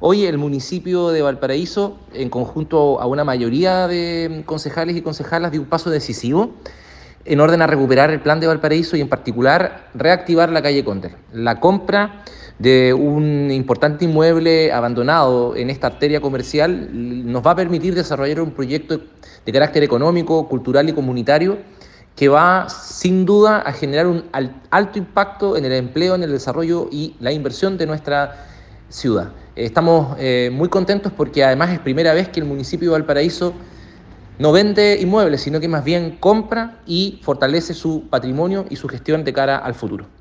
Hoy el municipio de Valparaíso, en conjunto a una mayoría de concejales y concejalas, dio un paso decisivo en orden a recuperar el plan de Valparaíso y en particular reactivar la calle Cóndor. La compra de un importante inmueble abandonado en esta arteria comercial nos va a permitir desarrollar un proyecto de carácter económico, cultural y comunitario que va sin duda a generar un alto impacto en el empleo, en el desarrollo y la inversión de nuestra ciudad. Estamos muy contentos porque además es primera vez que el municipio de Valparaíso no vende inmuebles, sino que más bien compra y fortalece su patrimonio y su gestión de cara al futuro.